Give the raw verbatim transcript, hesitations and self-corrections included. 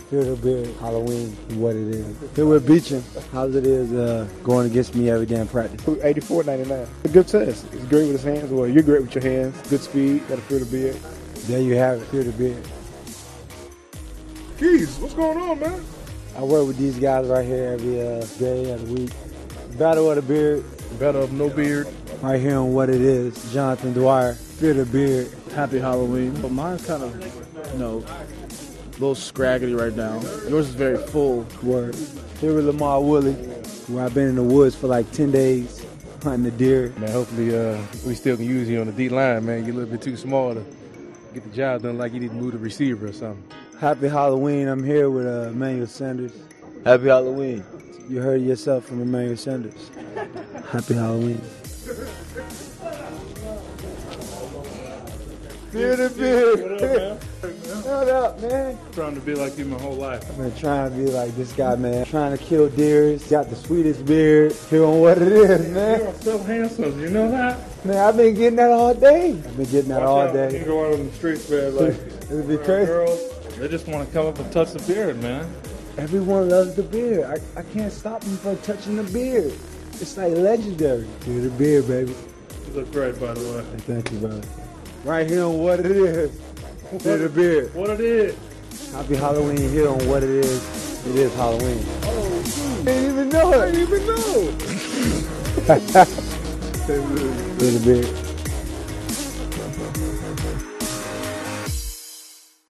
Fear the Beard, Halloween, what it is. Here with Beecham, how's it is uh, going against me every day in practice? eighty-four ninety-nine. A good test. It's great with his hands. Well, you're great with your hands. Good speed. Got to fear the beard. There you have it, Fear the Beard. Keys, what's going on, man? I work with these guys right here every uh, day of the week. Battle of the Beard. Battle of No Beard. Right here on What It Is. Jonathan Dwyer, Fear the Beard. Happy Halloween. But mine's kind of, you know, a little scraggly right now. Yours is very full. Word. Here with Lamar Woolley, where I've been in the woods for like ten days hunting the deer. Man, hopefully uh, we still can use you on the D line, man. You're a little bit too small to get the job done, like you need to move the receiver or something. Happy Halloween. I'm here with uh, Emmanuel Sanders. Happy Halloween. You heard it yourself from Emmanuel Sanders. Happy Halloween. Fear the Beard. What up, man? Trying to be like you my whole life. I've been trying to be like this guy, man. Trying to kill deers. Got the sweetest beard. Here on What It Is, man. You're so handsome, you know that? Man, I've been getting that all day. I've been getting that Watch all out when day. you go out on the streets, man, like It'd be crazy. girls, they just want to come up and touch the beard, man. Everyone loves the beard. I, I can't stop them from touching the beard. It's like legendary. Fear the Beard, baby. You look great, by the way. Thank you, brother. Right here on What It Is. Fear the Beard. What it is? Happy Halloween here on What It Is. It is Halloween. Oh, I didn't even know it. I didn't even know. Fear the Beard.